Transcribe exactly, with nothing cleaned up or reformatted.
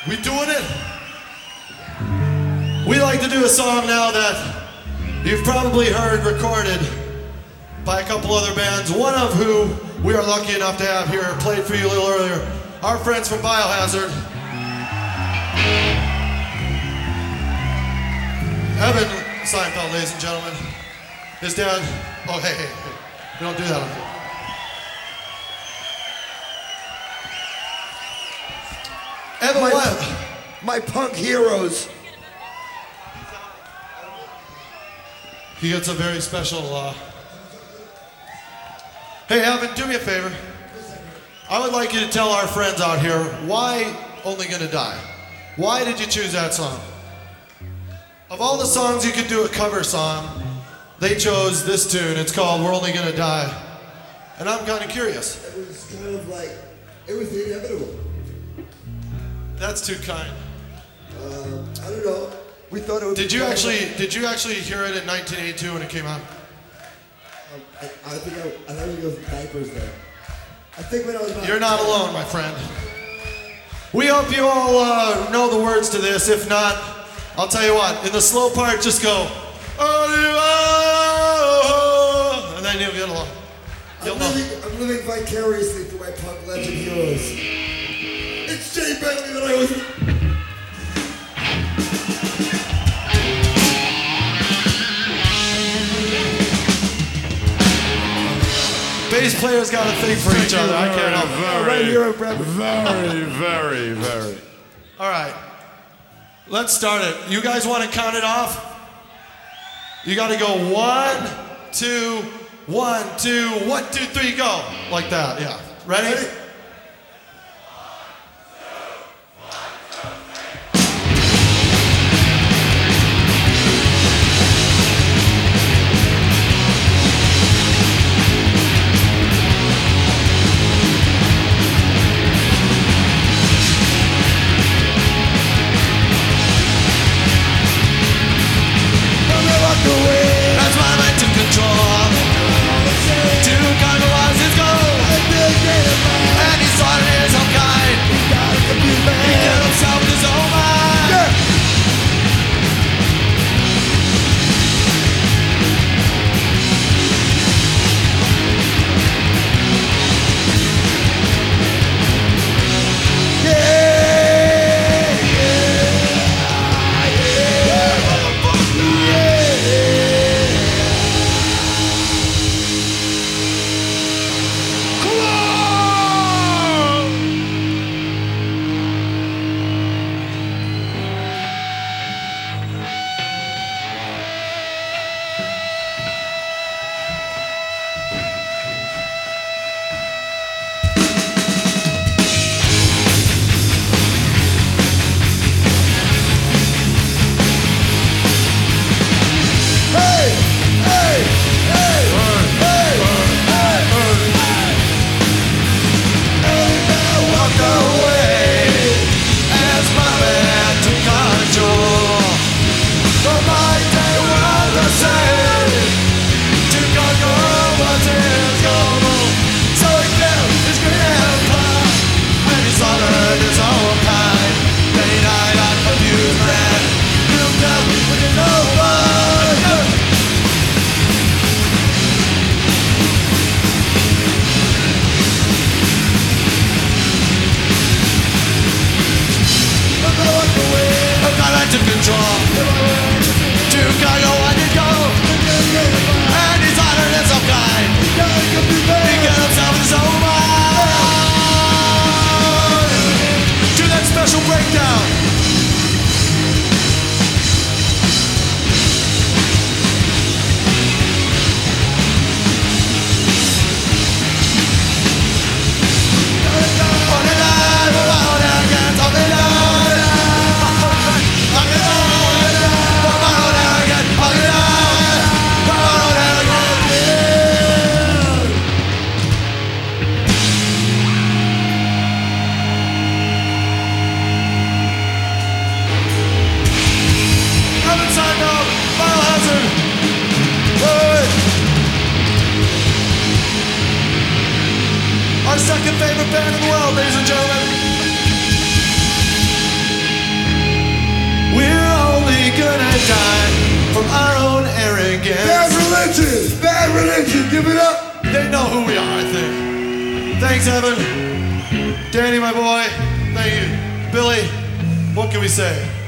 We doing it? We like to do a song now that you've probably heard recorded by a couple other bands, one of who we are lucky enough to have here, played for you a little earlier, our friends from Biohazard. Evan Seinfeld, ladies and gentlemen. His dad, oh hey, hey, hey, we don't do that on here. Evan my, Webb. My punk heroes. He gets a very special, uh... Hey, Evan, do me a favor. I would like you to tell our friends out here, why Only Gonna Die? Why did you choose that song? Of all the songs you could do a cover song, they chose this tune. It's called We're Only Gonna Die. And I'm kind of curious. It was kind of like, it was inevitable. That's too kind. Uh, I don't know. We thought it would Did be you kind actually of, did you actually hear it in nineteen eighty-two when it came out? Um, I, I think I, I think it was diapers there. I think when I was about You're not alone, my friend. We hope you all uh, know the words to this. If not, I'll tell you what. In the slow part, just go, oh, and then you'll get along. You'll I'm know. living, I'm living vicariously through my punk legend heroes. It's Jay Bentley that I was. Bass players got a thing for each other. I can't help it. Very, Right here, Brad. very, very, very. All right. Let's start it. You guys want to count it off? You got to go one, two, one, two, one, two, three, go. Like that, yeah. Ready? Ready? That's why I took control. Two carnivals is gold. And he started his own kind. He killed himself with his own mind. Give it up. They know who we are, I think. Thanks, Evan. Danny, my boy. Thank you. Billy, what can we say?